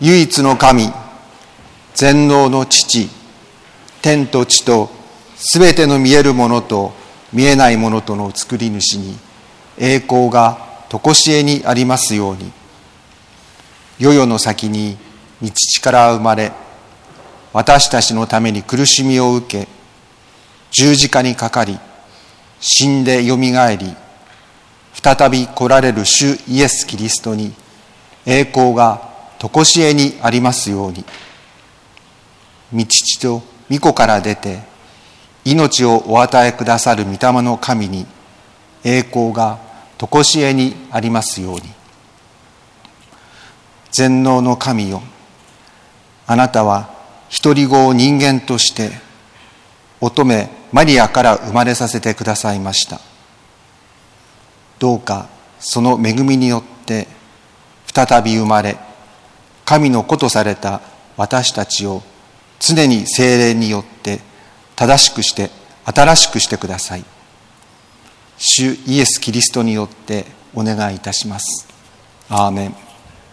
唯一の神、全能の父、天と地とすべての見えるものと見えないものとの作り主に栄光が常しえにありますように。世々の先に御父から生まれ、私たちのために苦しみを受け、十字架にかかり、死んでよみがえり、再び来られる主イエス・キリストに栄光が常しえにありますように。御父と御子から出て命をお与えくださる御霊の神に栄光が常しえにありますように。全能の神よ、あなたは独り子を人間として乙女マリアから生まれさせてくださいました。どうかその恵みによって再び生まれ、神の子とされた私たちを常に聖霊によって正しくして新しくしてください。主イエス・キリストによってお願いいたします。アーメン。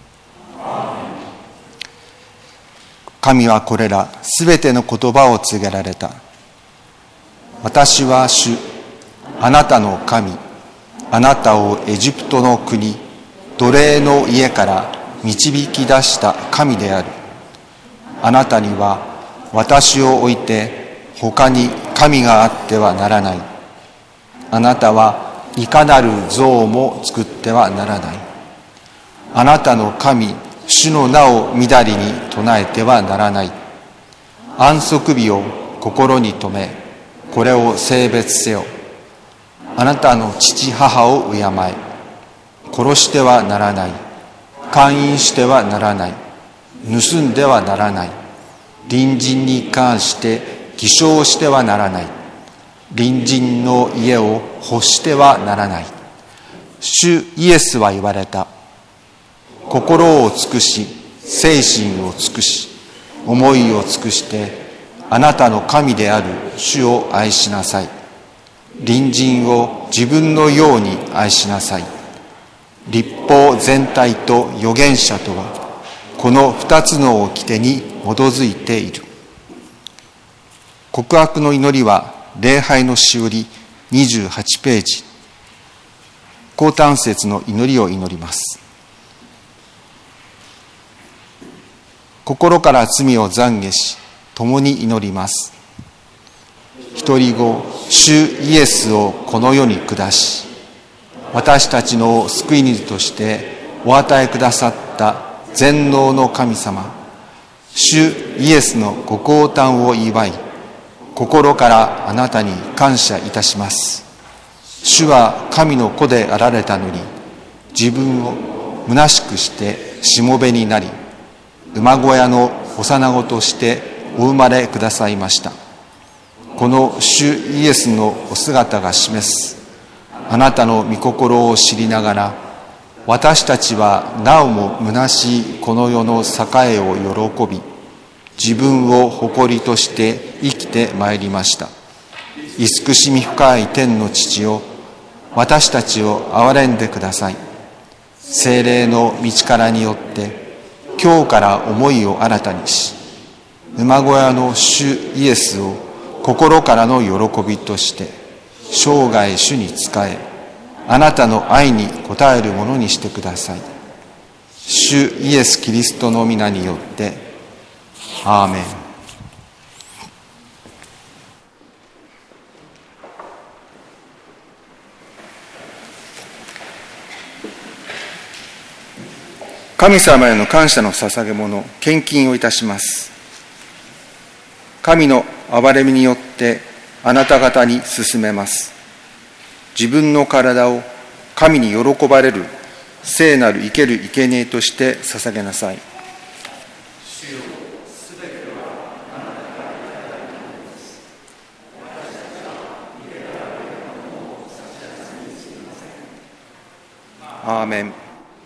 神はこれらすべての言葉を告げられた。私は主、あなたの神、あなたをエジプトの国、奴隷の家から導き出した神である。あなたには私を置いて他に神があってはならない。あなたはいかなる像も作ってはならない。あなたの神、主の名をみだりに唱えてはならない。安息日を心に留め、これを聖別せよ。あなたの父母を敬え。殺してはならない。姦淫してはならない。盗んではならない。隣人に関して偽証してはならない。隣人の家を欲してはならない。主イエスは言われた。心を尽くし、精神を尽くし、思いを尽くしてあなたの神である主を愛しなさい。隣人を自分のように愛しなさい。律法全体と預言者とはこの二つの掟に基づいている。告白の祈りは礼拝のしおり28ページ。降誕節の祈りを祈ります。心から罪を懺悔し、共に祈ります。独り子、主イエスをこの世に下し、私たちの救い主としてお与えくださった全能の神様、主イエスのご降誕を祝い、心からあなたに感謝いたします。主は神の子であられたのに、自分を虚しくしてしもべになり、馬小屋の幼子としてお生まれくださいました。この主イエスのお姿が示すあなたの御心を知りながら、私たちはなおも虚しいこの世の栄えを喜び、自分を誇りとして生きてまいりました。慈しみ深い天の父よ、私たちを憐れんでください。聖霊の道からによって今日から思いを新たにし、馬小屋の主イエスを心からの喜びとして生涯主に仕え、あなたの愛に応えるものにしてください。主イエスキリストの皆によってアーメン。神様への感謝の捧げ物、献金をいたします。神の憐れみによってあなた方に進めます。自分の体を神に喜ばれる聖なる生ける生贄として捧げなさい。アーメン。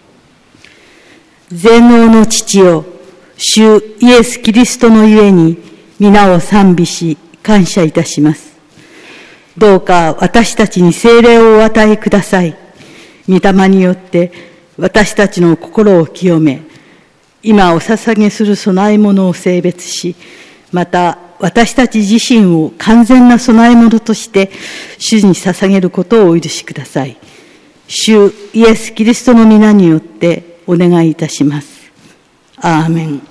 全能の父よ、主イエス・キリストのゆえに皆を賛美し感謝いたします。どうか私たちに聖霊をお与えください。御霊によって私たちの心を清め、 今お捧げする供え物を性別し、また私たち自身を完全な供え物として主に捧げることをお許しください。主イエス・キリストの皆によってお願いいたします。アーメン。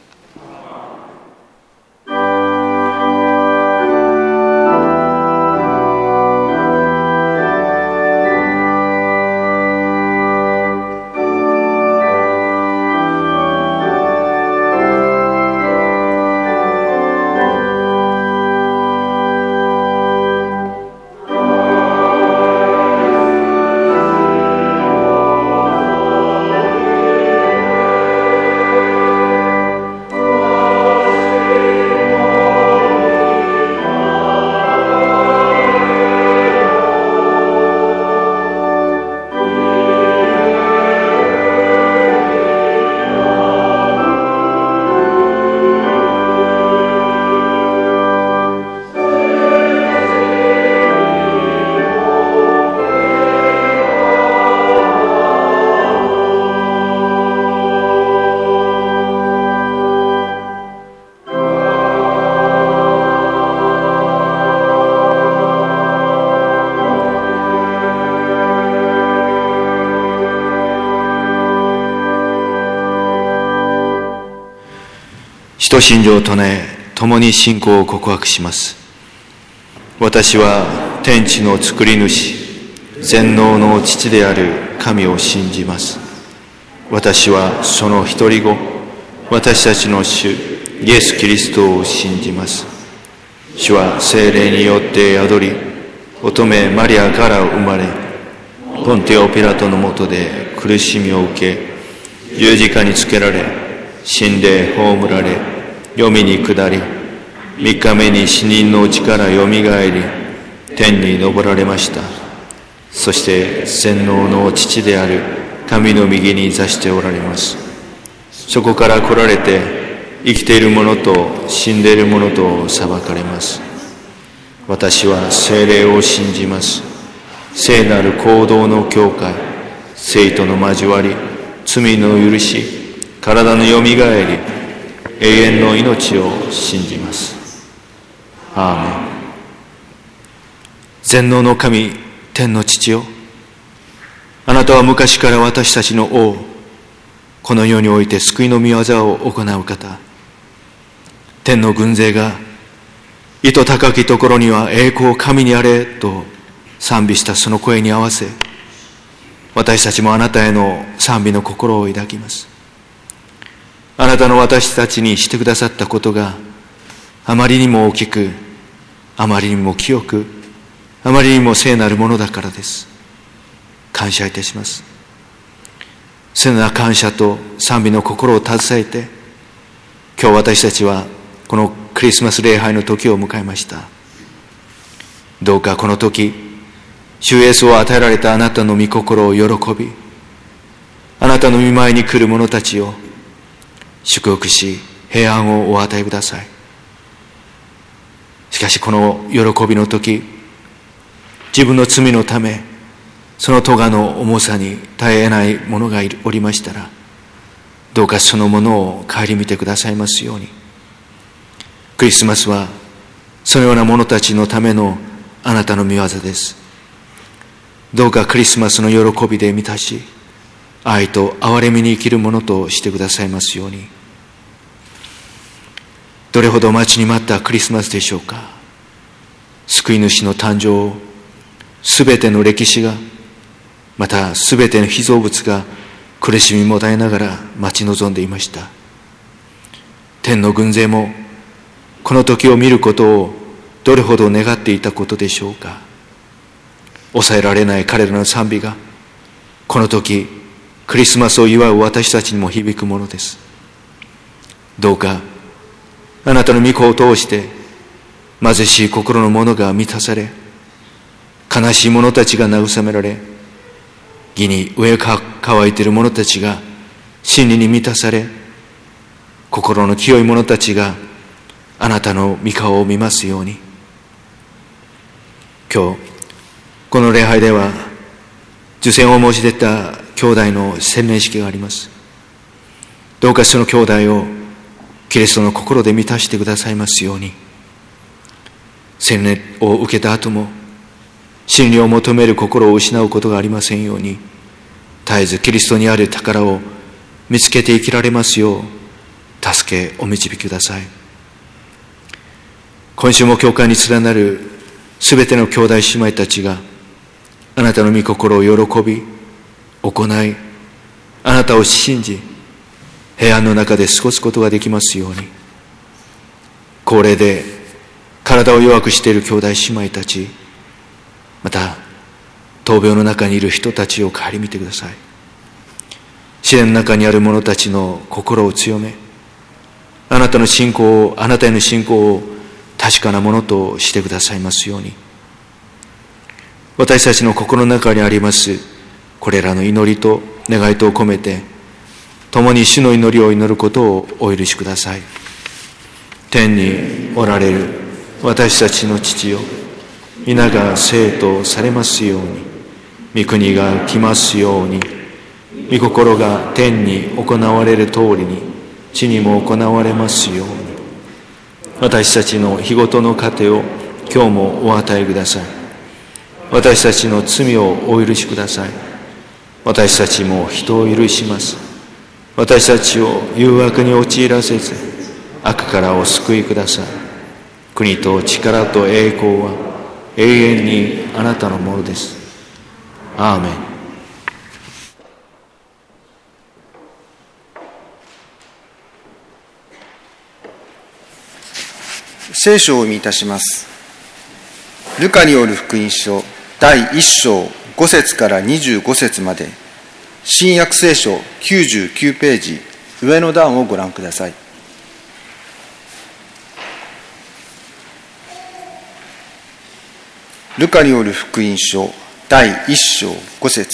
使徒信条を唱え、共に信仰を告白します。私は天地の作り主、全能の父である神を信じます。私はその一人子、私たちの主、イエス・キリストを信じます。主は聖霊によって宿り、乙女マリアから生まれ、ポンテオ・ピラトの下で苦しみを受け、十字架につけられ、死んで葬られ、黄泉に下り、3日目に死人のうちからよみがえり、天に昇られました。そして全能の父である神の右に座しておられます。そこから来られて、生きている者と死んでいる者と裁かれます。私は聖霊を信じます。聖なる行動の教会、聖との交わり、罪の許し、体のよみがえり、永遠の命を信じます。アーメン。全能の神、天の父よ、あなたは昔から私たちの王、この世において救いの御業を行う方、天の軍勢が意図高きところには栄光神にあれと賛美したその声に合わせ、私たちもあなたへの賛美の心を抱きます。あなたの私たちにしてくださったことがあまりにも大きく、あまりにも清く、あまりにも聖なるものだからです。感謝いたします。聖な感謝と賛美の心を携えて、今日私たちはこのクリスマス礼拝の時を迎えました。どうかこの時、主イエスを与えられたあなたの御心を喜び、あなたの御前に来る者たちを祝福し、平安をお与えください。しかしこの喜びの時、自分の罪のため、その咎の重さに耐えない者がおりましたら、どうかそのものを顧みてくださいますように。クリスマスはそのような者たちのためのあなたの御業です。どうかクリスマスの喜びで満たし、愛と憐れみに生きるものとしてくださいますように。どれほど待ちに待ったクリスマスでしょうか。救い主の誕生を、すべての歴史が、またすべての被造物が苦しみもだえながら待ち望んでいました。天の軍勢もこの時を見ることをどれほど願っていたことでしょうか。抑えられない彼らの賛美がこの時クリスマスを祝う私たちにも響くものです。どうかあなたの御子を通して貧しい心の者が満たされ、悲しい者たちが慰められ、義に飢え乾いている者たちが真理に満たされ、心の清い者たちがあなたの御顔を見ますように。今日この礼拝では受洗を申し出た兄弟の洗礼式があります。 どうかその兄弟をキリストの心で満たしてくださいますように。洗礼を受けた後も真理を求める心を失うことがありませんように、絶えずキリストにある宝を見つけて生きられますよう助けお導きください。今週も教会に連なるすべての兄弟姉妹たちがあなたの御心を喜び行い、あなたを信じ平安の中で過ごすことができますように。高齢で体を弱くしている兄弟姉妹たち、また闘病の中にいる人たちを顧みてください。試練の中にある者たちの心を強め、あなたへの信仰を確かなものとしてくださいますように。私たちの心の中にありますこれらの祈りと願いとを込めて、共に主の祈りを祈ることをお許しください。天におられる私たちの父よ、皆が聖とされますように、御国が来ますように、御心が天に行われる通りに地にも行われますように。私たちの日ごとの糧を今日もお与えください。私たちの罪をお許しください。私たちも人を許します。私たちを誘惑に陥らせず、悪からお救いください。国と力と栄光は永遠にあなたのものです。アーメン。 聖書を読みいたします。ルカによる福音書第1章5節から25節まで、新約聖書99ページ上の段をご覧ください。ルカによる福音書第1章5節。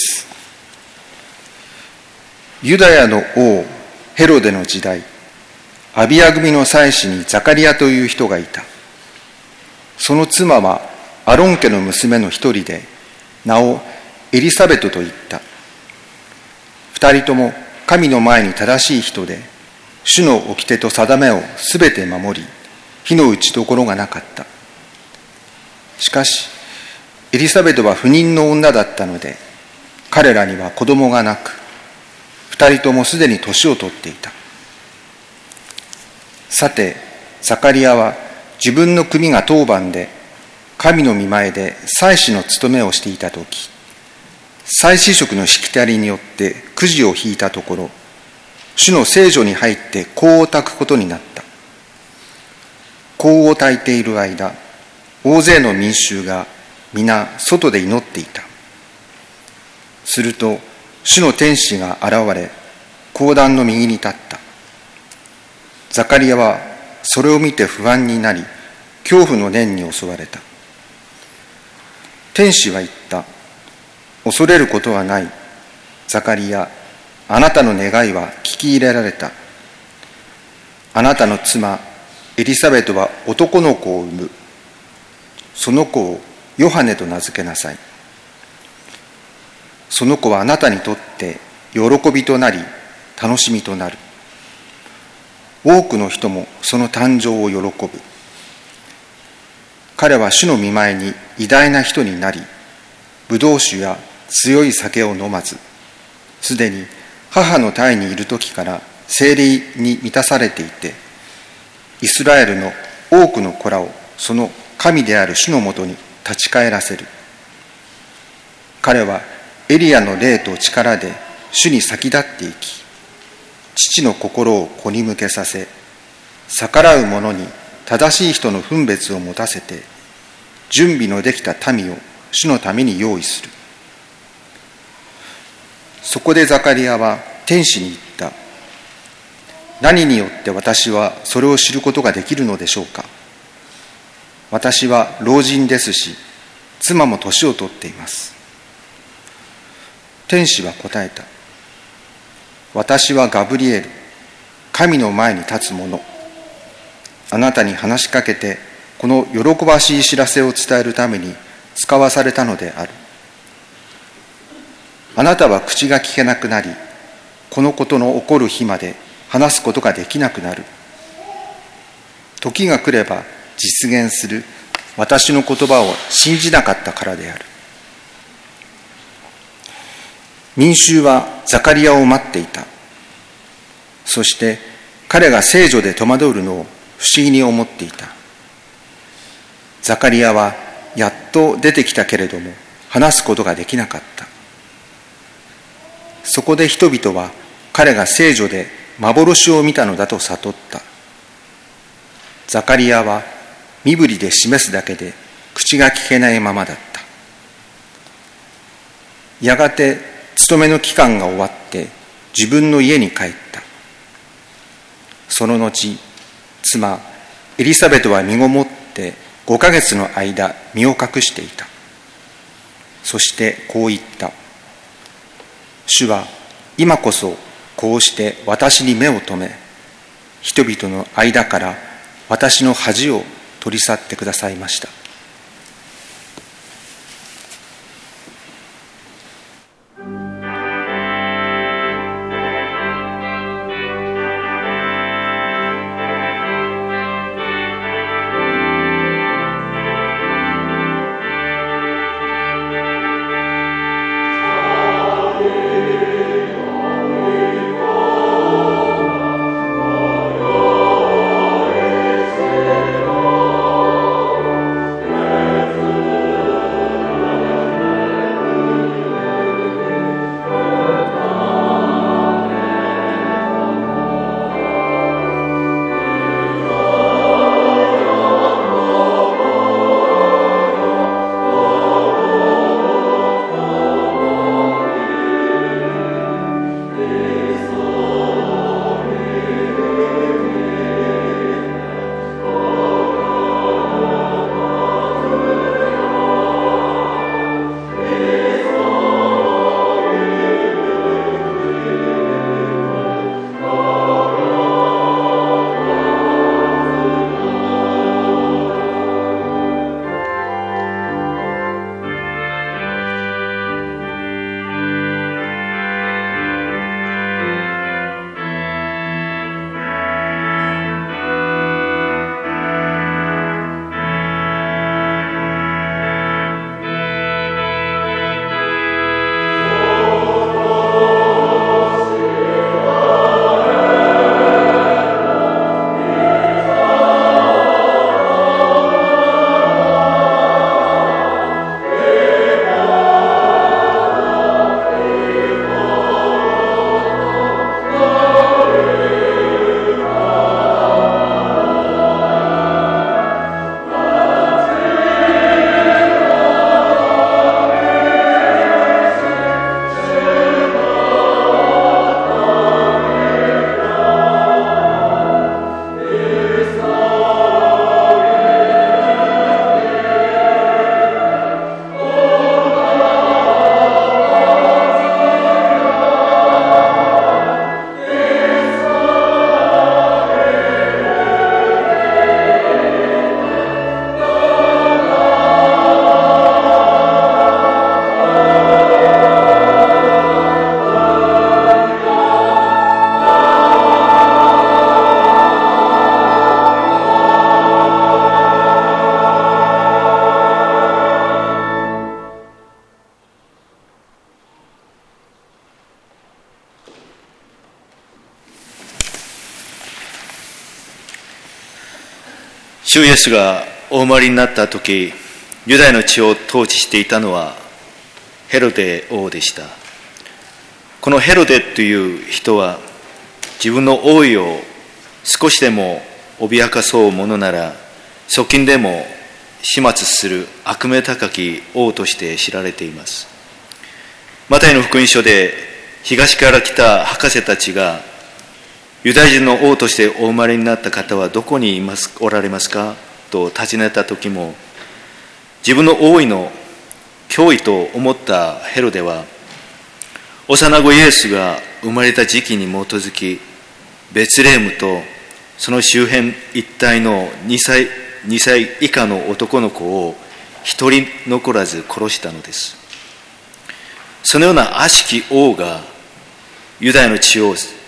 ユダヤの王ヘロデの時代、アビヤ組の祭司にザカリアという人がいた。その妻はアロン家の娘の一人で、名をエリサベトと言った。二人とも神の前に正しい人で、主の掟と定めをすべて守り、火の打ちどころがなかった。しかしエリサベトは不妊の女だったので、彼らには子供がなく、二人ともすでに年を取っていた。さてザカリアは自分の組が当番で神の御前で祭司の務めをしていたとき、祭司職のしきたりによってくじを引いたところ、主の聖所に入って香を焚くことになった。香を焚いている間、大勢の民衆が皆外で祈っていた。すると主の天使が現れ、香壇の右に立った。ザカリアはそれを見て不安になり、恐怖の念に襲われた。天使は言った。恐れることはない。ザカリア、あなたの願いは聞き入れられた。あなたの妻エリザベトは男の子を産む。その子をヨハネと名付けなさい。その子はあなたにとって喜びとなり楽しみとなる。多くの人もその誕生を喜ぶ。彼は主の御前に偉大な人になり、ブドウ酒や強い酒を飲まず、すでに母の胎にいる時から聖霊に満たされていて、イスラエルの多くの子らをその神である主のもとに立ち返らせる。彼はエリアの霊と力で主に先立っていき、父の心を子に向けさせ、逆らう者に正しい人の分別を持たせて、準備のできた民を主のために用意する。そこでザカリアは天使に言った。何によって私はそれを知ることができるのでしょうか。私は老人ですし、妻も年を取っています。天使は答えた。私はガブリエル、神の前に立つ者。あなたに話しかけて、この喜ばしい知らせを伝えるために使わされたのである。あなたは口が聞けなくなり、このことの起こる日まで話すことができなくなる。時が来れば実現する私の言葉を信じなかったからである。民衆はザカリヤを待っていた。そして彼が聖女で戸惑うのを不思議に思っていた。ザカリヤはやっと出てきたけれども話すことができなかった。そこで人々は彼が聖女で幻を見たのだと悟った。ザカリヤは身振りで示すだけで口が聞けないままだった。やがて勤めの期間が終わって自分の家に帰った。その後、妻エリザベトは身ごもって5ヶ月の間身を隠していた。そしてこう言った。主は今こそこうして私に目を留め、人々の間から私の恥を取り去ってくださいました。 主イエスがお生まれになった時、ユダヤの地を統治していたのはヘロデ王でした。このヘロデという人は自分の王位を少しでも脅かそうものなら側近でも始末する悪名高き王として知られています。マタイの福音書で東から来た博士たちがユダヤ人の王としてお生まれになった方はどこにおられますかと尋ねた時も、自分の王位の脅威と思ったヘロデは幼子イエスが生まれた時期に基づきベツレヘムとその周辺一帯の2歳以下の男の子を一人残らず殺したのです。そのような悪しき王がユダヤの地を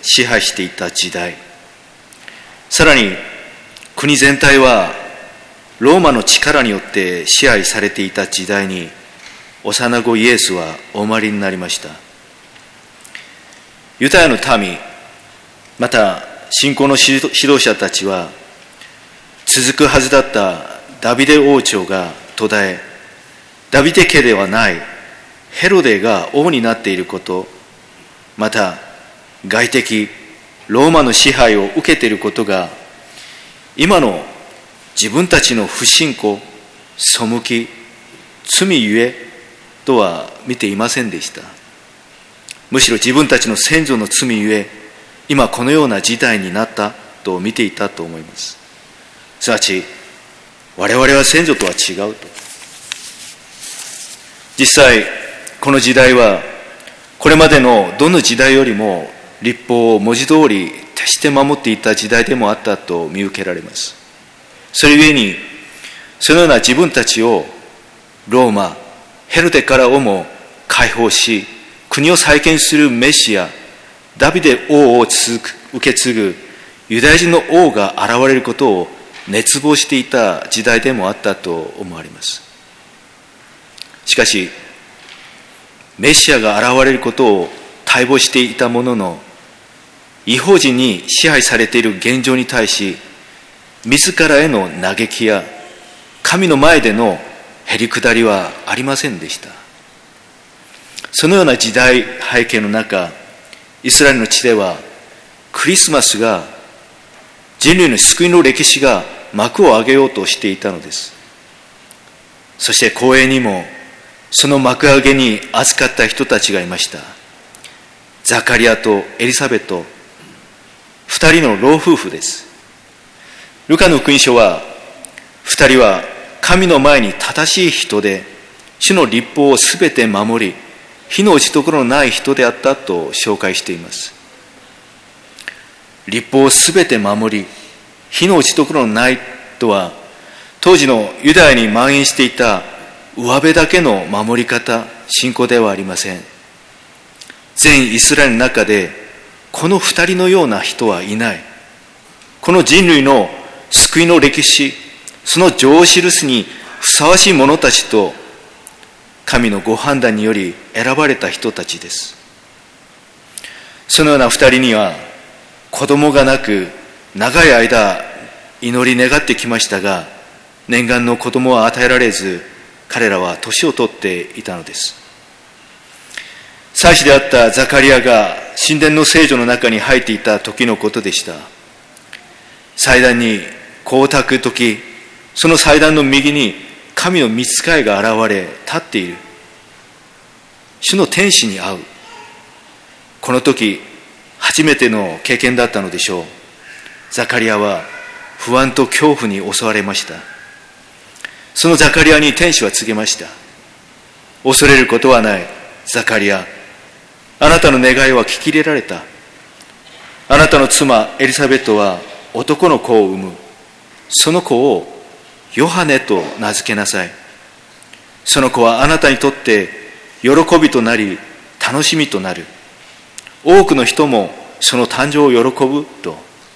支配していた時代、さらに国全体はローマの力によって支配されていた時代に、幼子イエスはお生まれになりました。ユダヤの民、また信仰の指導者たちは、続くはずだったダビデ王朝が途絶え、ダビデ家ではないヘロデが王になっていること、また外敵ローマの支配を受けていることが、今の自分たちの不信仰、背き、罪ゆえとは見ていませんでした。むしろ自分たちの先祖の罪ゆえ、今このような事態になったと見ていたと思います。すなわち、我々は先祖とは違うと。実際、この時代は、これまでのどの時代よりも律法を文字通り徹して守っていた時代でもあったと見受けられます。それゆえに、そのような自分たちをローマ、ヘロデからをも解放し、国を再建するメシア、ダビデ王を受け継ぐユダヤ人の王が現れることを熱望していた時代でもあったと思われます。しかし、メシアが現れることを待望していたものの、異邦人に支配されている現状に対し、自らへの嘆きや神の前でのへりくだりはありませんでした。そのような時代背景の中、イスラエルの地ではクリスマスが、人類の救いの歴史が幕を上げようとしていたのです。そして光栄にもその幕上げに預かった人たちがいました。ザカリアとエリサベト、二人の老夫婦です。ルカの福音書は、二人は神の前に正しい人で、主の律法をすべて守り、非の打ち所のない人であったと紹介しています。律法をすべて守り、非の打ち所のないとは、当時のユダヤに蔓延していた上辺だけの守り方、信仰ではありません。全イスラエルの中で、この二人のような人はいない。この人類の救いの歴史、その情を記すにふさわしい者たちと、神のご判断により選ばれた人たちです。そのような二人には、子供がなく、長い間祈り願ってきましたが、念願の子供は与えられず、彼らは年を取っていたのです。祭司であったザカリアが神殿の聖所の中に入っていた時のことでした。祭壇に香を焚く時、その祭壇の右に神の御使いが現れ立っている。主の天使に会う。この時初めての経験だったのでしょう。ザカリアは不安と恐怖に襲われました。そのザカリアに天使は告げました。恐れることはない、ザカリア。あなたの願いは聞き入れられた。あなたの妻エリサベットは男の子を産む。その子をヨハネと名付けなさい。その子はあなたにとって喜びとなり楽しみとなる。多くの人もその誕生を喜ぶと。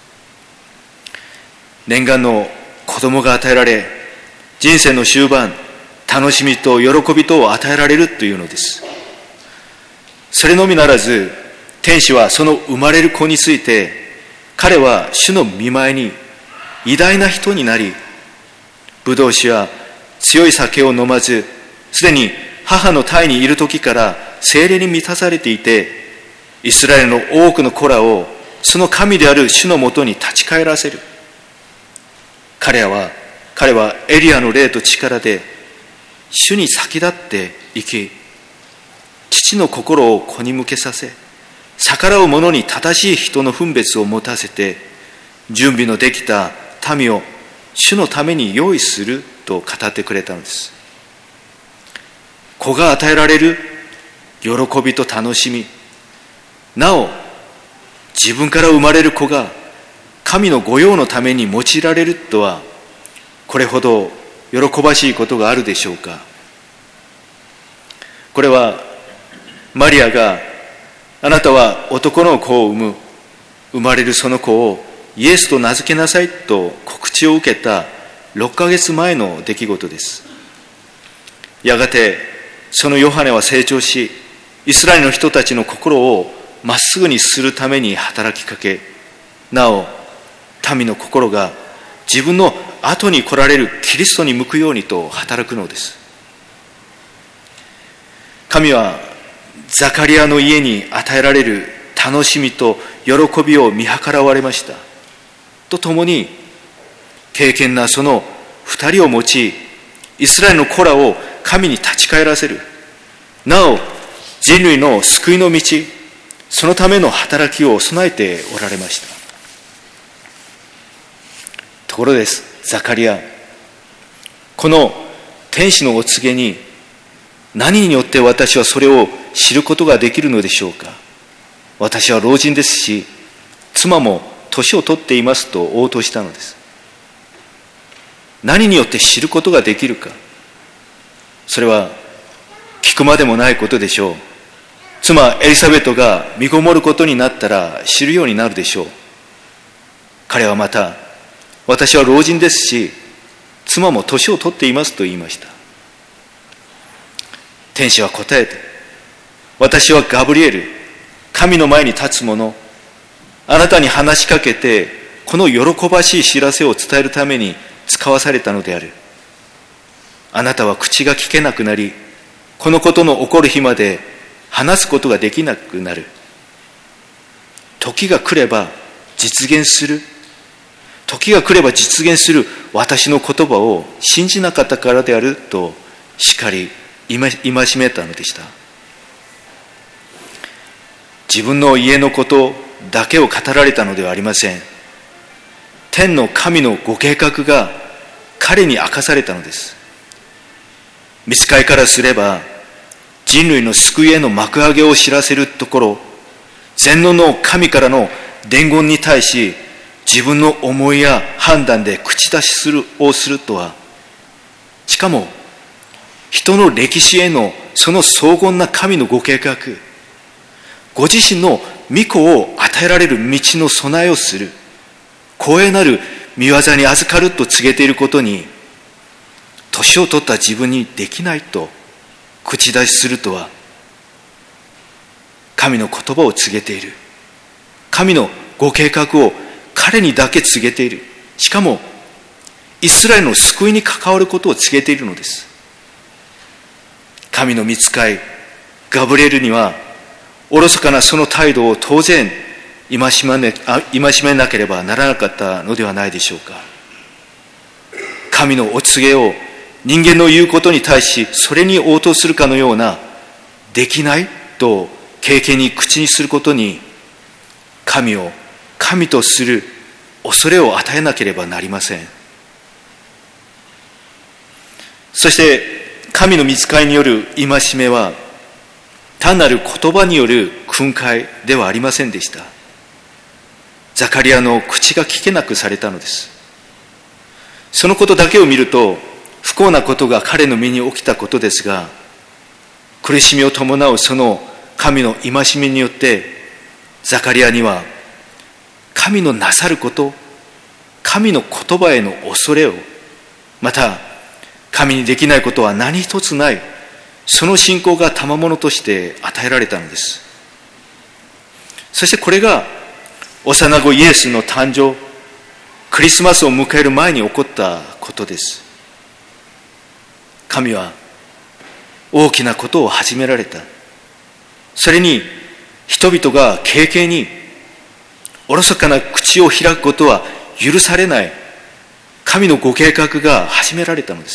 念願の子供が与えられ、人生の終盤、楽しみと喜びとを与えられるというのです。それのみならず、天使はその生まれる子について、彼は主の御前に偉大な人になり、ブドウ酒や強い酒を飲まず、すでに母の胎にいる時から聖霊に満たされていて、イスラエルの多くの子らをその神である主のもとに立ち返らせる。彼はエリアの霊と力で主に先立って生き、父の心を子に向けさせ、逆らう者に正しい人の分別を持たせて、準備のできた民を主のために用意すると語ってくれたのです。子が与えられる喜びと楽しみ、なお自分から生まれる子が神の御用のために用いられるとは、これほど喜ばしいことがあるでしょうか。これはマリアが、あなたは男の子を産む、 生まれるその子をイエスと名付けなさいと告知を受けた6ヶ月前の出来事です。やがてそのヨハネは成長し、イスラエルの人たちの心をまっすぐにするために働きかけ、なお民の心が自分の後に来られるキリストに向くようにと働くのです。神はザカリアの家に与えられる楽しみと喜びを見計らわれました。とともに、敬虔なその2人を用い、イスラエルの子らを神に立ち返らせる。なお、人類の救いの道、そのための働きを備えておられました。ところです、ザカリア。この天使のお告げに、何によって私はそれを知ることができるのでしょうか。私は老人ですし、妻も年を取っていますと応答したのです。何によって知ることができるか。それは聞くまでもないことでしょう。妻エリザベトが身ごもることになったら知るようになるでしょう。彼はまた、私は老人ですし、妻も年を取っていますと言いました。天使は答えて、私はガブリエル、神の前に立つ者、あなたに話しかけて、この喜ばしい知らせを伝えるために使わされたのである。あなたは口が聞けなくなり、このことの起こる日まで話すことができなくなる。時が来れば実現する。時が来れば実現する私の言葉を信じなかったからであると叱り戒めたのでした。自分の家のことだけを語られたのではありません。天の神のご計画が彼に明かされたのです。御使いからすれば、人類の救いへの幕開けを知らせるところ、全能の神からの伝言に対し、自分の思いや判断で口出しをするとは、しかも人の歴史へのその荘厳な神のご計画、ご自身の御子を与えられる道の備えをする、光栄なる御業に預かると告げていることに、年を取った自分にできないと口出しするとは、神の言葉を告げている。神のご計画を彼にだけ告げている。しかも、イスラエルの救いに関わることを告げているのです。神の御使い、ガブリエルには、おろそかなその態度を当然戒めなければならなかったのではないでしょうか。神のお告げを人間の言うことに対し、それに応答するかのような、できないと軽々に口にすることに、神を神とする恐れを与えなければなりません。そして神の御使いによる戒めは、単なる言葉による訓戒ではありませんでした。ザカリアの口が聞けなくされたのです。そのことだけを見ると、不幸なことが彼の身に起きたことですが、苦しみを伴うその神の戒めによって、ザカリアには神のなさること、神の言葉への恐れを、また神にできないことは何一つない、その信仰が賜物として与えられたのです。そしてこれが幼子イエスの誕生、クリスマスを迎える前に起こったことです。神は大きなことを始められた。それに人々が軽々におろそかな口を開くことは許されない神のご計画が始められたのです。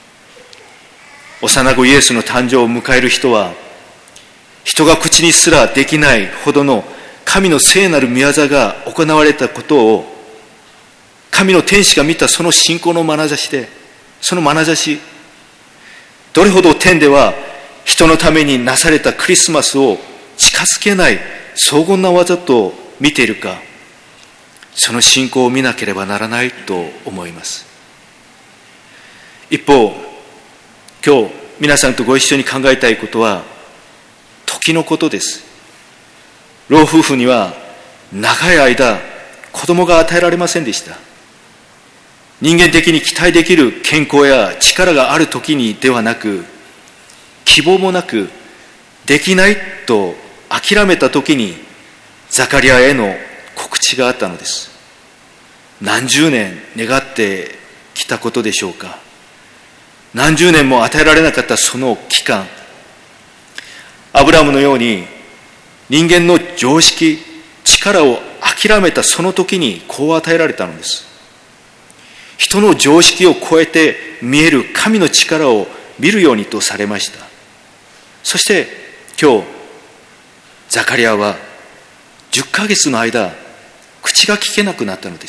幼子イエスの誕生を迎える人は、人が口にすらできないほどの神の聖なる御業が行われたことを、神の天使が見たその信仰の眼差しで、その眼差し、どれほど天では人のためになされたクリスマスを近づけない荘厳な技と見ているか、その信仰を見なければならないと思います。一方、今日皆さんとご一緒に考えたいことは時のことです。老夫婦には長い間子供が与えられませんでした。人間的に期待できる健康や力がある時にではなく、希望もなくできないと諦めた時にザカリアへの告知があったのです。何十年願ってきたことでしょうか。何十年も与えられなかったその期間、アブラムのように人間の常識、力を諦めたその時にこう与えられたのです。人の常識を超えて見える神の力を見るようにとされました。そして今日ザカリアは10ヶ月の間口が聞けなくなったのです。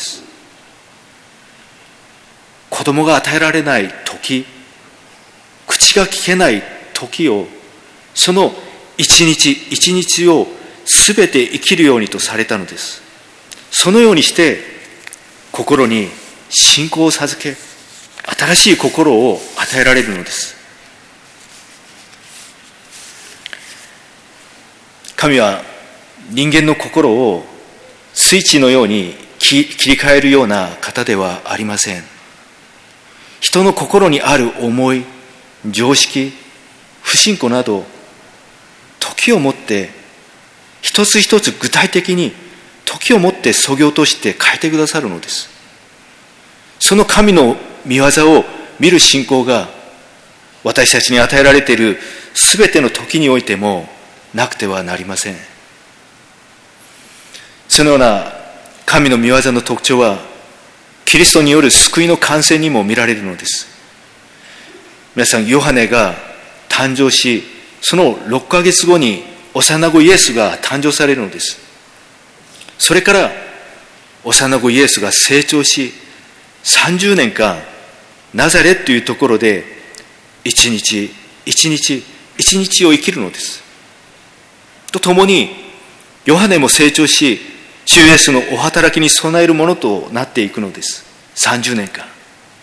子供が与えられない時、口が聞けない時を、その一日一日をすべて生きるようにとされたのです。そのようにして心に信仰を授け、新しい心を与えられるのです。神は人間の心をスイッチのように切り替えるような方ではありません。人の心にある思い、常識、不信仰など、時をもって一つ一つ具体的に時をもってそぎ落として変えてくださるのです。その神の御業を見る信仰が私たちに与えられているすべての時においてもなくてはなりません。そのような神の御業の特徴はキリストによる救いの完成にも見られるのです。皆さん、ヨハネが誕生し、その6ヶ月後に幼子イエスが誕生されるのです。それから幼子イエスが成長し、30年間ナザレというところで一日一日一日を生きるのです。とともにヨハネも成長し、主イエスのお働きに備えるものとなっていくのです。30年間。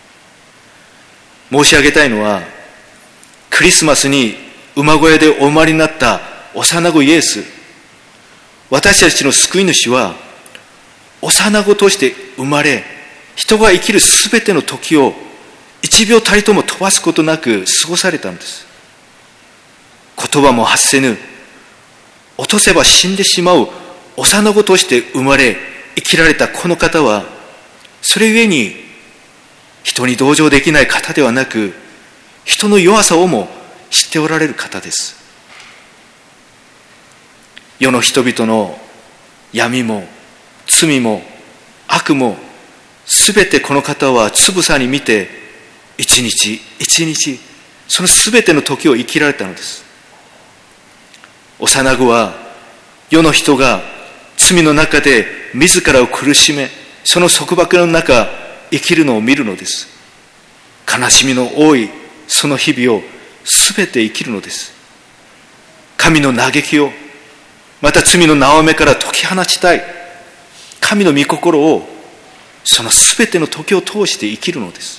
申し上げたいのは、クリスマスに馬小屋でお生まれになった幼子イエス、私たちの救い主は幼子として生まれ、人が生きるすべての時を一秒たりとも飛ばすことなく過ごされたのです。言葉も発せぬ、落とせば死んでしまう幼子として生まれ生きられたこの方は、それゆえに人に同情できない方ではなく、人の弱さをも知っておられる方です。世の人々の闇も罪も悪もすべてこの方はつぶさに見て、一日一日そのすべての時を生きられたのです。幼子は世の人が罪の中で自らを苦しめ、その束縛の中生きるのを見るのです。悲しみの多いその日々をすべて生きるのです。神の嘆きを、また罪の縄目から解き放ちたい神の御心を、そのすべての時を通して生きるのです。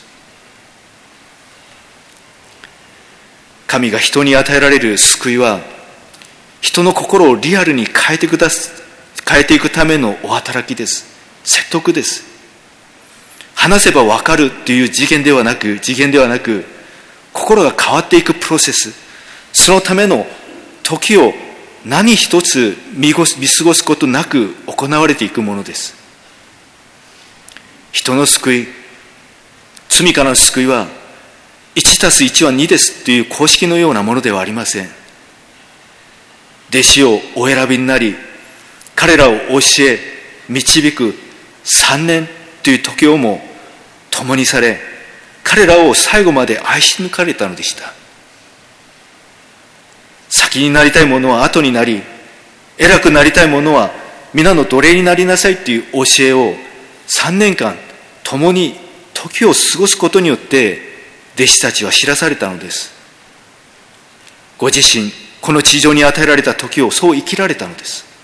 神が人に与えられる救いは、人の心をリアルに変えていくためのお働きです。説得です。話せば分かるという次元ではなく、心が変わっていくプロセス、そのための時を何一つ見過ごすことなく行われていくものです。人の救い、罪からの救いは 1+1 は2ですという公式のようなものではありません。弟子をお選びになり、彼らを教え導く3年という時をも共にされ、彼らを最後まで愛し抜かれたのでした。先になりたい者は後になり、偉くなりたい者は皆の奴隷になりなさいという教えを3年間共に時を過ごすことによって弟子たちは知らされたのです。ご自身この地上に与えられた時をそう生きられたのです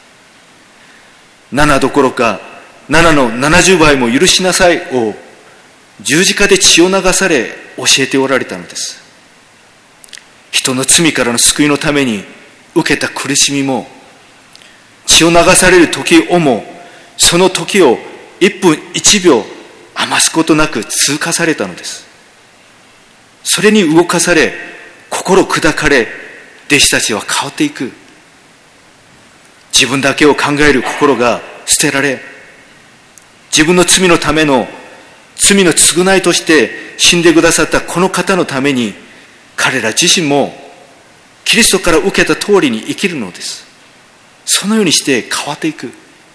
。7どころか7の70倍も許しなさいを十字架で血を流され教えておられたのです。人の罪からの救いのために受けた苦しみも、血を流される時をもその時を1分1秒余すことなく通過されたのです。それに動かされ、心砕かれ、弟子たちは変わっていく。自分だけを考える心が捨てられ、自分の罪のための罪の償いとして死んでくださったこの方のために、彼ら自身もキリストから受けた通りに生きるのです。そのようにして変わっていく。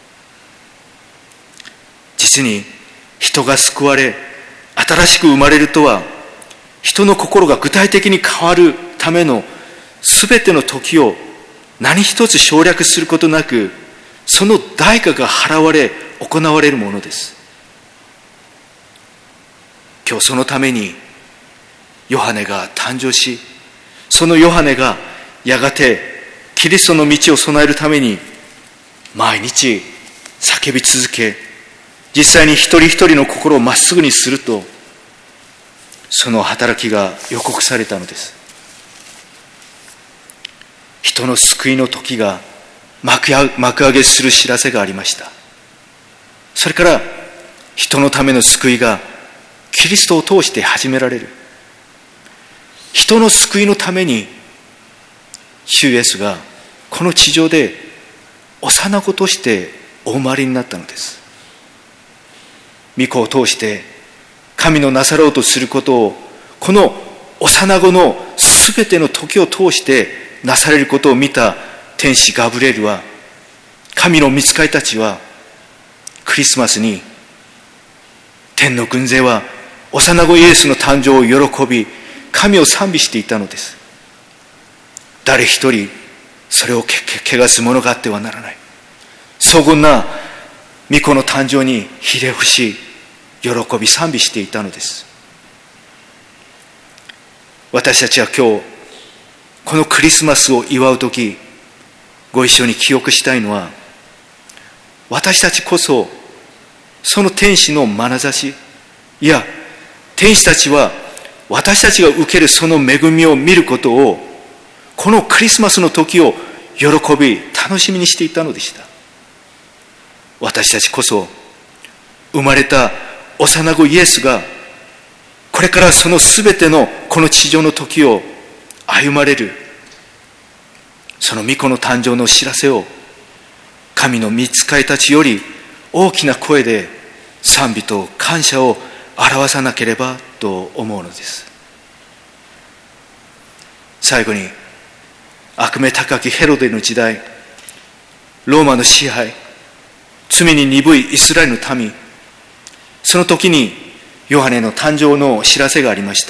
実に人が救われ、新しく生まれるとは、人の心が具体的に変わるためのすべての時を何一つ省略することなく、その代価が払われ行われるものです。今日そのためにヨハネが誕生し、そのヨハネがやがてキリストの道を備えるために毎日叫び続け、実際に一人一人の心をまっすぐにすると、その働きが予告されたのです。人の救いの時が幕上げする知らせがありました。それから人のための救いがキリストを通して始められる。人の救いのために主イエスがこの地上で幼子としてお生まれになったのです。御子を通して神のなさろうとすることを、この幼子のすべての時を通してなされることを見た天使ガブリエルは、神の御使いたちはクリスマスに天の軍勢は幼子イエスの誕生を喜び、神を賛美していたのです。誰一人それを汚すものがあってはならない。荘厳な御子の誕生にひれ伏し、喜び賛美していたのです。私たちは今日このクリスマスを祝うとき、ご一緒に記憶したいのは、私たちこそその天使の眼差し、いや天使たちは私たちが受けるその恵みを見ることを、このクリスマスの時を喜び楽しみにしていたのでした。私たちこそ生まれた幼子イエスがこれからそのすべてのこの地上の時を歩まれる、その御子の誕生の知らせを神の御使いたちより大きな声で賛美と感謝を表さなければと思うのです。最後に、悪名高きヘロデの時代、ローマの支配、罪に鈍いイスラエルの民、その時にヨハネの誕生の知らせがありました。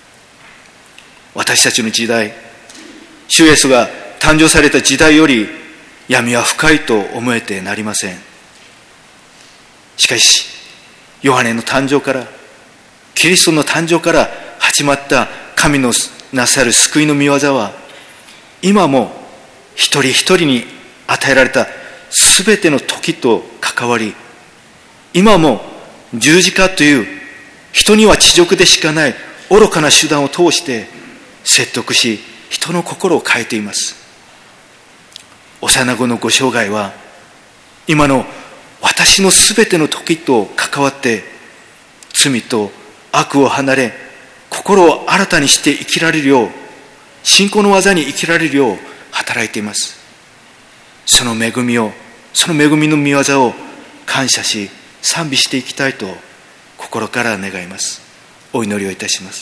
私たちの時代、主イエスが誕生された時代より闇は深いと思えてなりません。しかしヨハネの誕生から、キリストの誕生から始まった神のなさる救いの御業は、今も一人一人に与えられたすべての時と関わり、今も十字架という人には恥辱でしかない愚かな手段を通して説得し、人の心を変えています。幼子のご生涯は今の私のすべての時と関わって、罪と悪を離れ心を新たにして生きられるよう、信仰の技に生きられるよう働いています。その恵みを、その恵みの御業を感謝し賛美していきたいと心から願います。お祈りをいたします。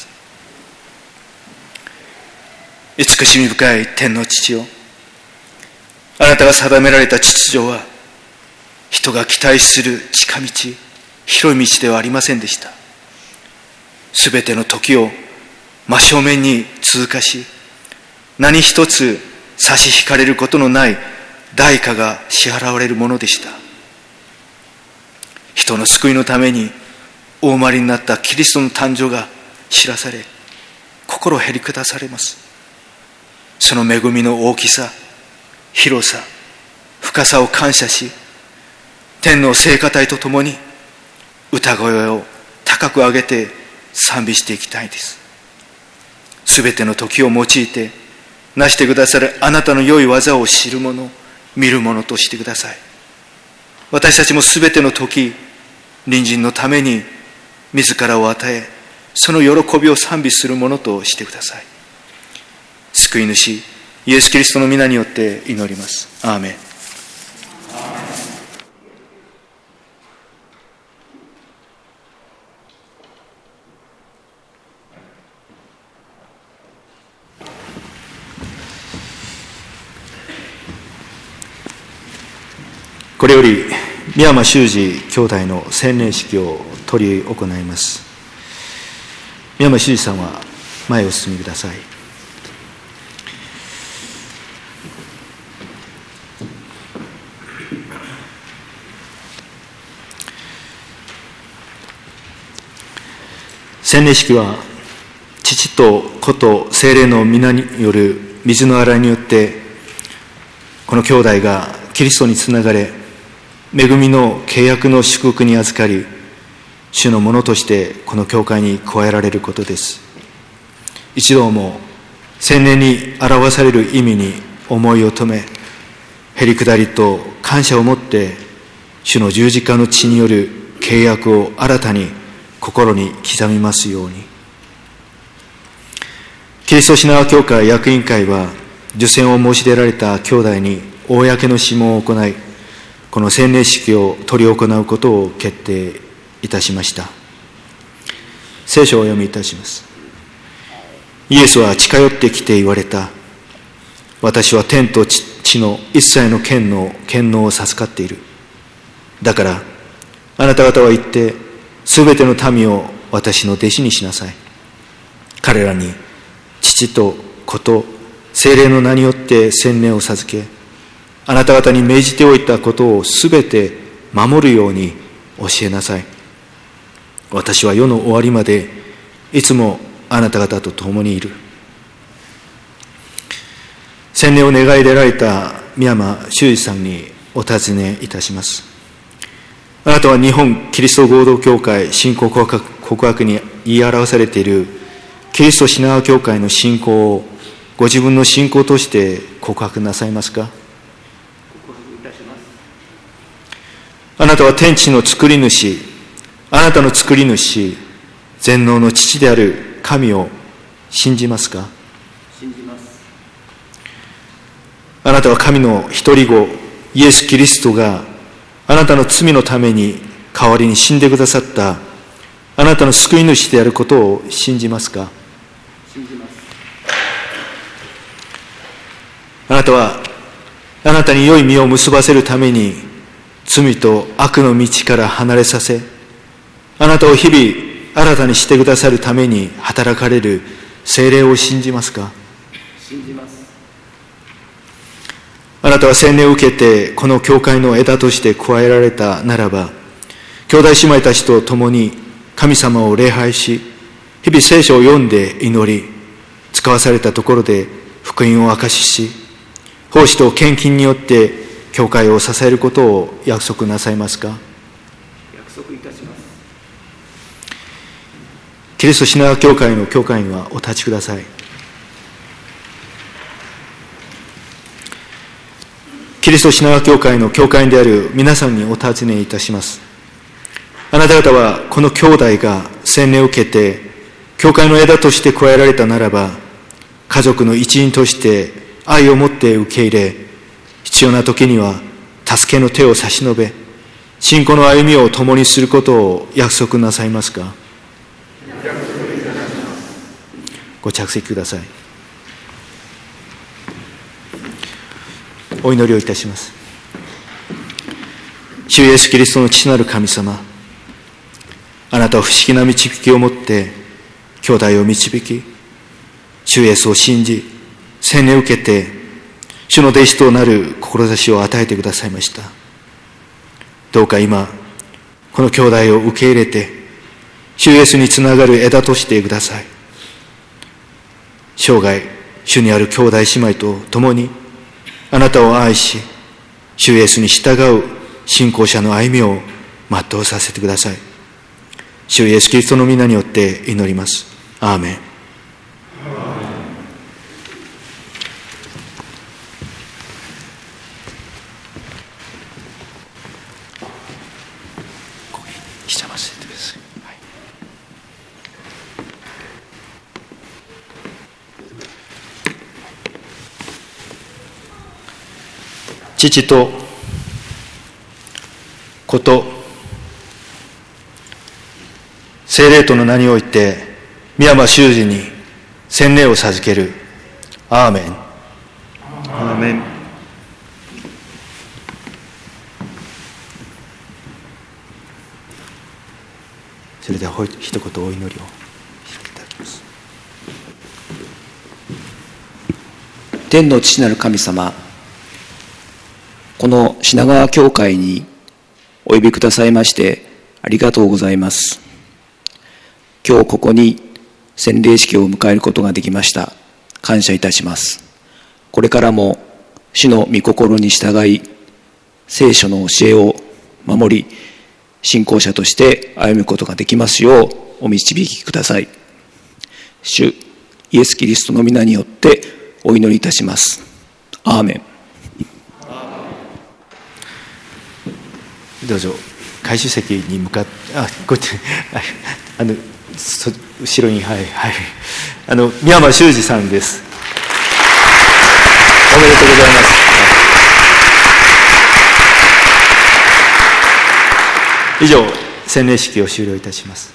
慈しみ深い天の父よ、あなたが定められた秩序は人が期待する近道、広い道ではありませんでした。すべての時を真正面に通過し、何一つ差し引かれることのない代価が支払われるものでした。人の救いのためにお生まれになったキリストの誕生が知らされ、心へり下されます。その恵みの大きさ、広さ、深さを感謝し、天の聖歌隊とともに歌声を高く上げて賛美していきたいです。すべての時を用いてなしてくださるあなたの良い技を知る者、見る者としてください。 私たちもすべての時、隣人のために自らを与え、その喜びを賛美するものとしてください。救い主イエス・キリストの皆によって祈ります。アーメン。これより宮山修司兄弟の洗礼式を執り行います。宮山修司さんは前へお進みください。洗礼式は父と子と聖霊の皆による水の洗いによってこの兄弟がキリストにつながれ、恵みの契約の祝福に預かり、主のものとしてこの教会に加えられることです。一同も洗礼に表される意味に思いを止め、へりくだりと感謝を持って主の十字架の血による契約を新たに心に刻みますように。キリストシナワ教会役員会は受洗を申し出られた兄弟に公の諮問を行い、この洗礼式を執り行うことを決定いたしました。聖書をお読みいたします。イエスは近寄ってきて言われた。私は天と地の一切の権能を授かっている。だからあなた方は言ってすべての民を私の弟子にしなさい。彼らに父と子と聖霊の名によって洗礼を授け、あなた方に命じておいたことをすべて守るように教えなさい。私は世の終わりまでいつもあなた方と共にいる。洗礼を願い出られた宮山修司さんにお尋ねいたします。あなたは日本キリスト合同教会信仰告白に言い表されているキリストシナワ教会の信仰をご自分の信仰として告白なさいますか？あなたは天地の作り主、あなたの作り主、全能の父である神を信じますか？ 信じます。 あなたは神の一人子イエス・キリストがあなたの罪のために代わりに死んでくださったあなたの救い主であることを信じますか？ 信じます。 あなたはあなたに良い実を結ばせるために罪と悪の道から離れさせ、あなたを日々新たにしてくださるために働かれる聖霊を信じますか？ 信じます。 あなたは洗礼を受けてこの教会の枝として加えられたならば、兄弟姉妹たちと共に神様を礼拝し、日々聖書を読んで祈り、使わされたところで福音を証しし、奉仕と献金によって教会を支えることを約束なさいますか？ 約束いたします。 キリストシナワ教会の教会員はお立ちください。キリストシナワ教会の教会員である皆さんにお尋ねいたします。あなた方はこの兄弟が洗礼を受けて教会の枝として加えられたならば、家族の一員として愛を持って受け入れ、必要な時には助けの手を差し伸べ、信仰の歩みを共にすることを約束なさいますか？ご着席ください。お祈りをいたします。主イエスキリストの父なる神様、あなたは不思議な導きをもって兄弟を導き、主イエスを信じ洗礼を受けて主の弟子となる志を与えてくださいました。どうか今この兄弟を受け入れて主イエスにつながる枝としてください。生涯主にある兄弟姉妹と共にあなたを愛し、主イエスに従う信仰者の歩みを全うさせてください。主イエスキリストの皆によって祈ります。アーメン。 ひざませてください。父と子と聖霊との名において宮山修司に洗礼を授ける。アーメン。 アーメン。 それでは一言お祈りをいただきます。 天の父なる神様、この品川教会にお呼びくださいましてありがとうございます。今日ここに洗礼式を迎えることができました。感謝いたします。これからも主の御心に従い、聖書の教えを守り、信仰者として歩むことができますようお導きください。主イエス・キリストの皆によってお祈りいたします。アーメン。 どうぞ回収席に向かって、こうやって後ろに、宮山修司さんです。おめでとうございます。以上、洗礼式を終了いたします。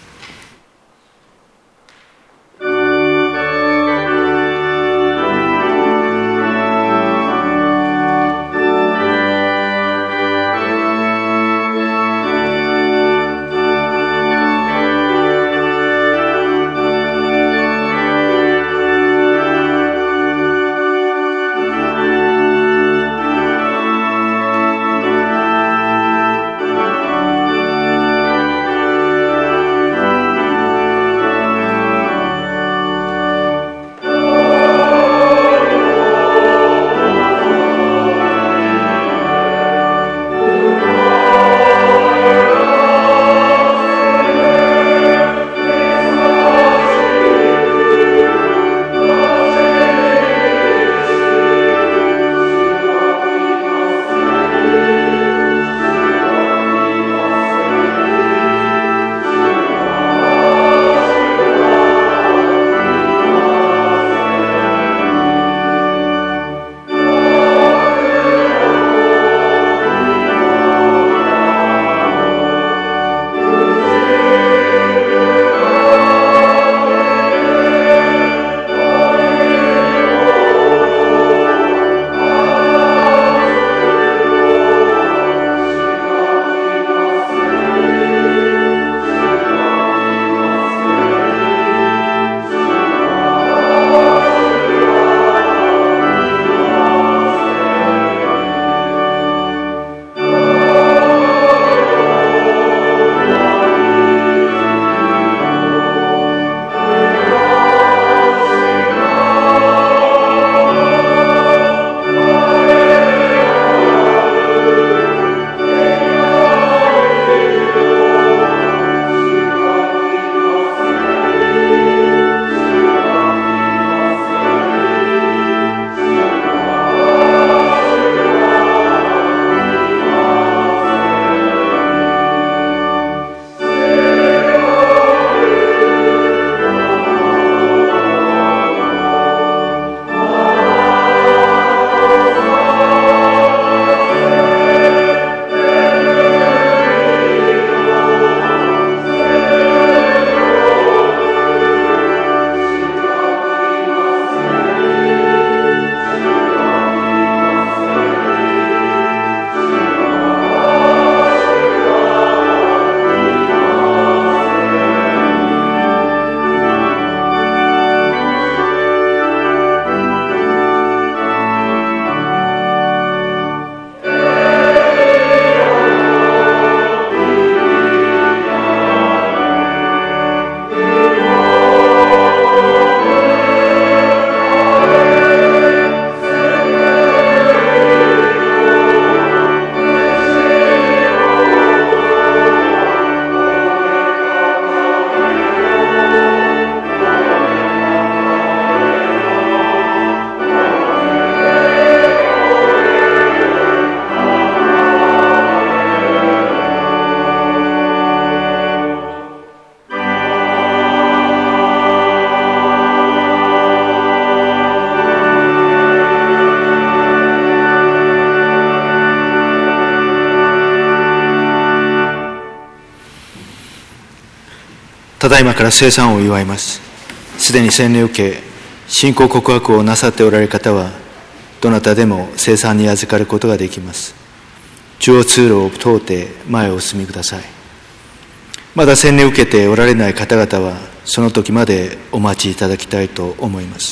ただいまから聖餐を祝います。すでに洗礼を受け、信仰告白をなさっておられる方は、どなたでも聖餐に預かることができます。中央通路を通って前をお進みください。まだ洗礼を受けておられない方々は、その時までお待ちいただきたいと思います。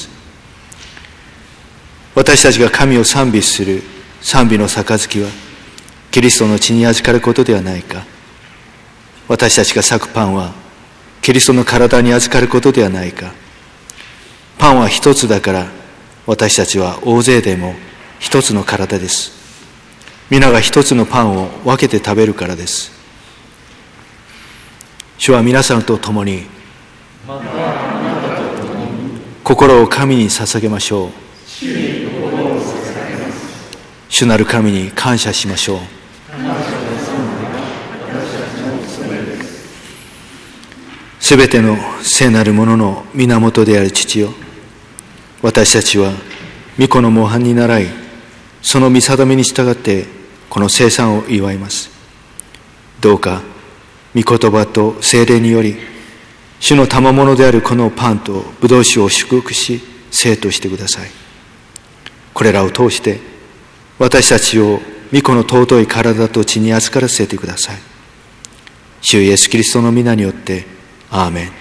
私たちが神を賛美する賛美の杯は、キリストの血に預かることではないか。私たちが裂くパンは、キリストの体に預かることではないか。パンは一つだから、私たちは大勢でも一つの体です。皆が一つのパンを分けて食べるからです。主は皆さんと共に、心を神に捧げましょう。主なる神に感謝しましょう。すべての聖なるものの源である父よ、私たちは御子の模範に倣い、その御定めに従ってこの聖餐を祝います。どうか御言葉と聖霊により、主の賜物であるこのパンと葡萄酒を祝福し、聖としてください。これらを通して私たちを御子の尊い体と血に預からせてください。主イエスキリストの皆によってアーメン。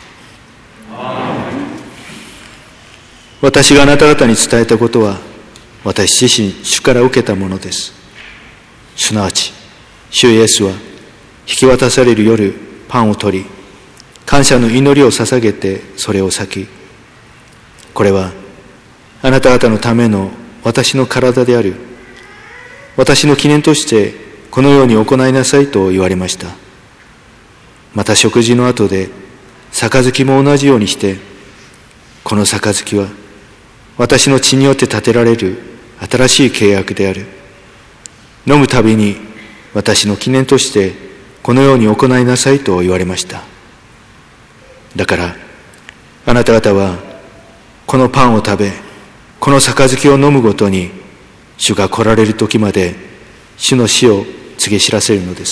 私があなた方に伝えたことは、私自身主から受けたものです。すなわち、主イエスは引き渡される夜、パンを取り、感謝の祈りを捧げてそれを裂き、これはあなた方のための私の体である。私の記念としてこのように行いなさいと言われました。また食事の後で杯も同じようにして、この杯は私の血によって立てられる新しい契約である。飲むたびに私の記念としてこのように行いなさいと言われました。だからあなた方はこのパンを食べ、この杯を飲むごとに、主が来られる時まで主の死を告げ知らせるのです。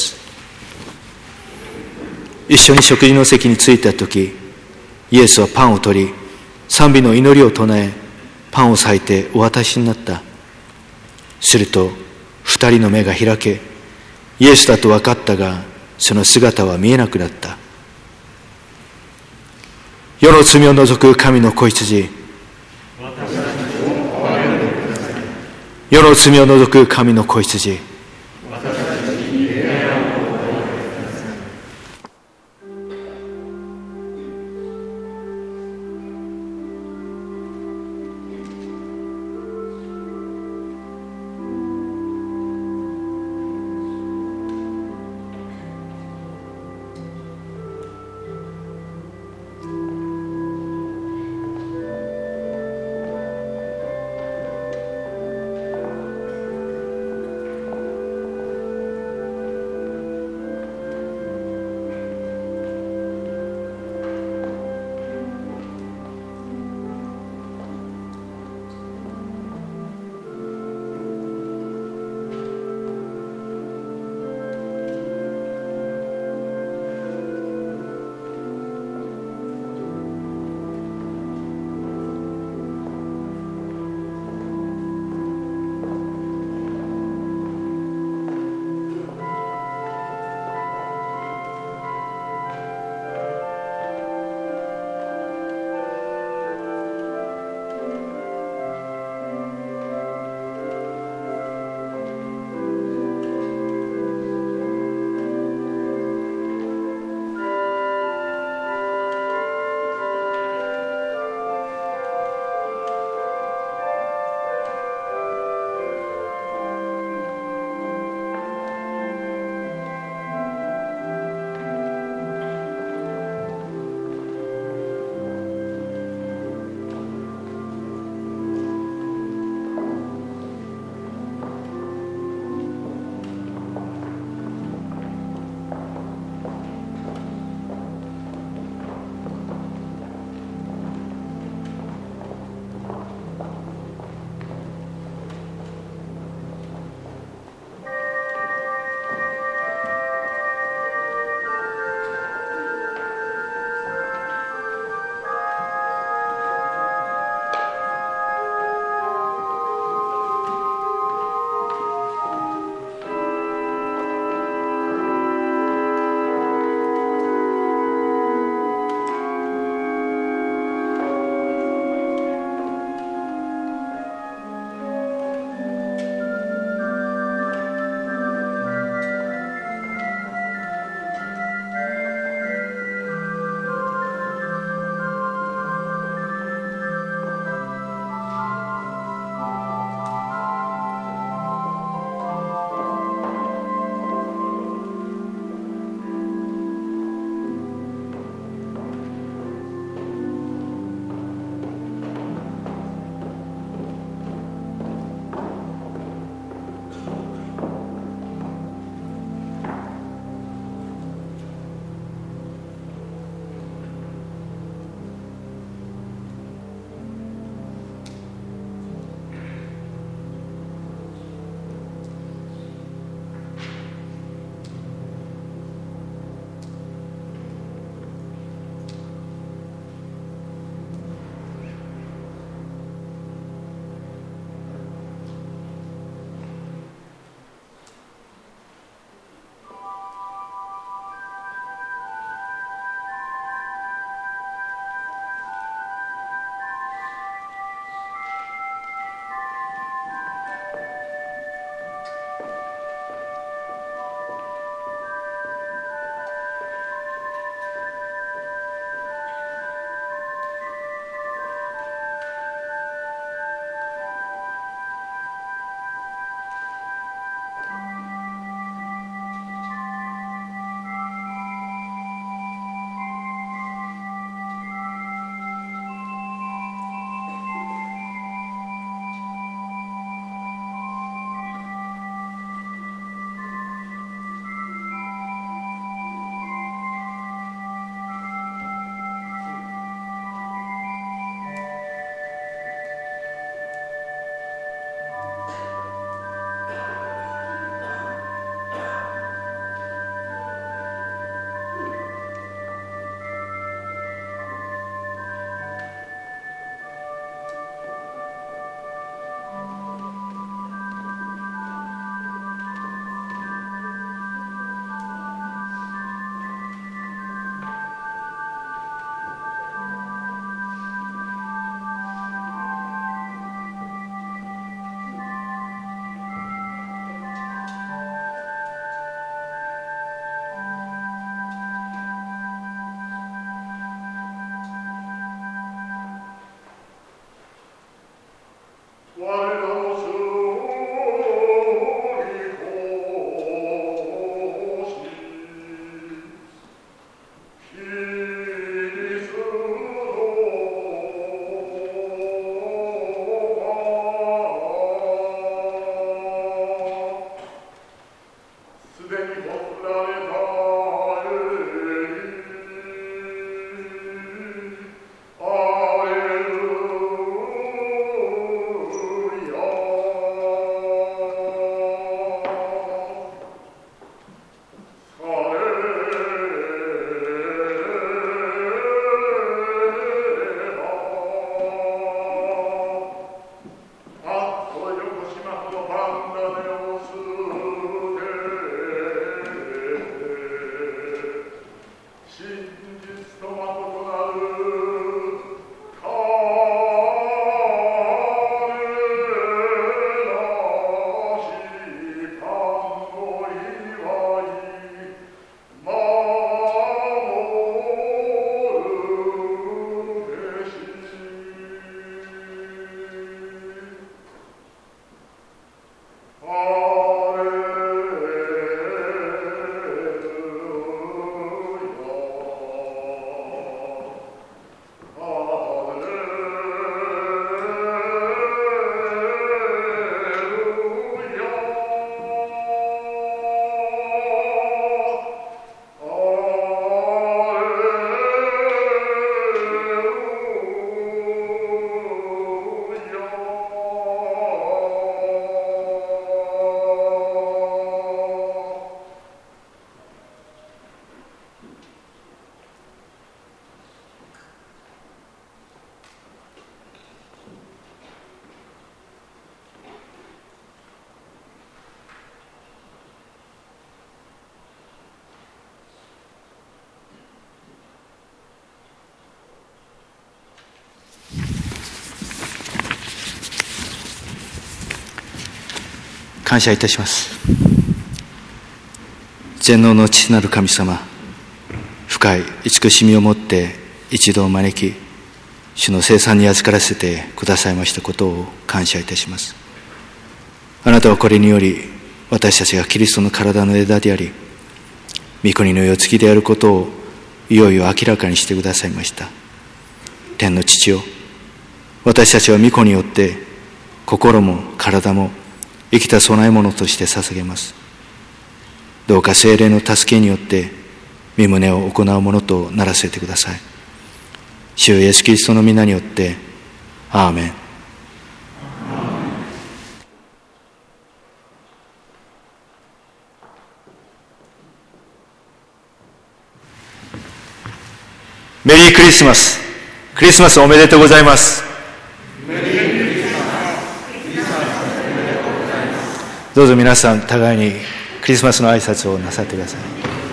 一緒に食事の席に着いた時、イエスはパンを取り、賛美の祈りを唱え、パンを裂いてお渡しになった。すると二人の目が開け、イエスだと分かったが、その姿は見えなくなった。世の罪を除く神の子羊、世の罪を除く神の子羊、 感謝いたします。全能の父なる神様、深い慈しみをもって一度招き、主の聖餐に預からせてくださいましたことを感謝いたします。あなたはこれにより、私たちがキリストの体の枝であり、御国の世継ぎであることをいよいよ明らかにしてくださいました。天の父よ、私たちは御子によって心も体も生きた供え物として捧げます。どうか聖霊の助けによって御旨を行うものとならせてください。主イエスキリストの皆によってアーメン。メリークリスマス。クリスマスおめでとうございます。どうぞ皆さん互いにクリスマスの挨拶をなさってください。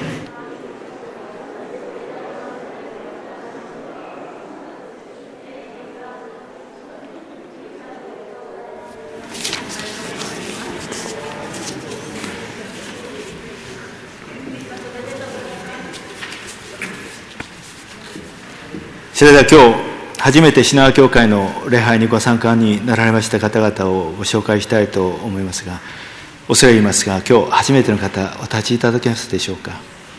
それでは今日初めて品川教会の礼拝にご参加になられました方々をご紹介したいと思いますが、恐れ入りますが、今日初めての方お立ちいただけますでしょうか。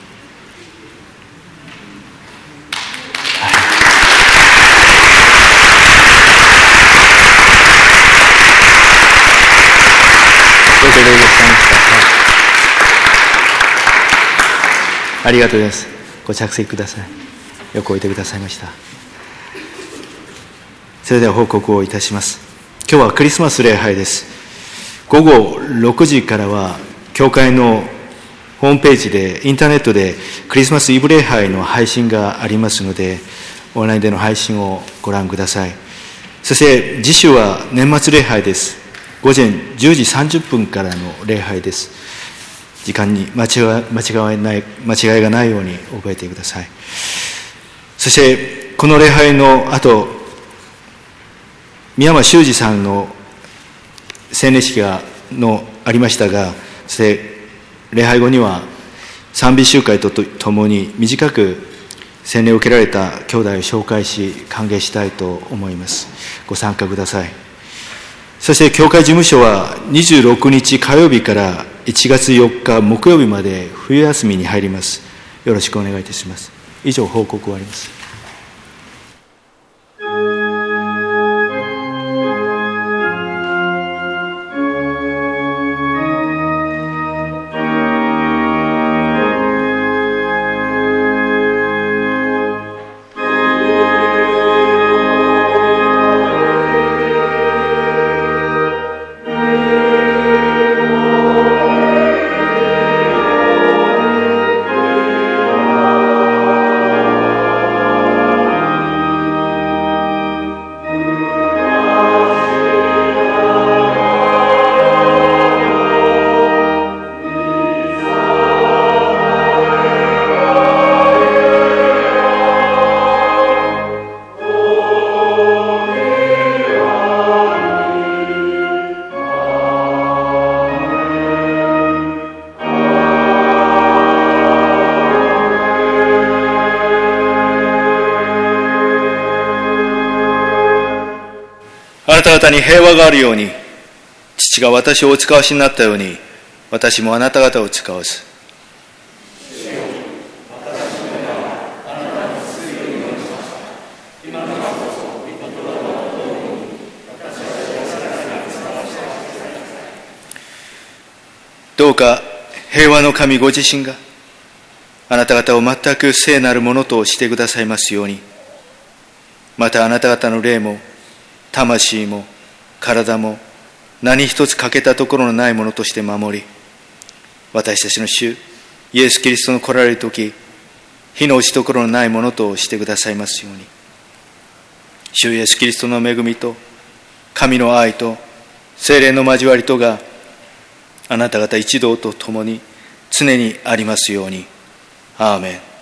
どうぞ礼をされました。ありがとうございます。ご着席ください。よくおいてくださいました。それでは報告をいたします。今日はクリスマス礼拝です。午後6時からは教会のホームページでインターネットでクリスマスイブ礼拝の配信がありますので、オンラインでの配信をご覧ください。そして次週は年末礼拝です。午前10時30分からの礼拝です。時間に間違いがないように覚えてください。そしてこの礼拝の後、宮間修二さんの洗礼式がありましたが、そして礼拝後には賛美集会とともに短く洗礼を受けられた兄弟を紹介し歓迎したいと思います。ご参加ください。そして教会事務所は26日火曜日から1月4日木曜日まで冬休みに入ります。よろしくお願いいたします。以上報告終わります。 なた方に平和があるように、父が私をお使わしになったように、私もあなた方を使わす。どうか平和の神ご自身があなた方を全く聖なるものとしてくださいますように、またあなた方の霊も魂も体も何一つ欠けたところのないものとして守り、私たちの主イエス・キリストの来られる時、火の打ちどころのないものとしてくださいますように。主イエス・キリストの恵みと神の愛と聖霊の交わりとがあなた方一同と共に常にありますように。アーメン。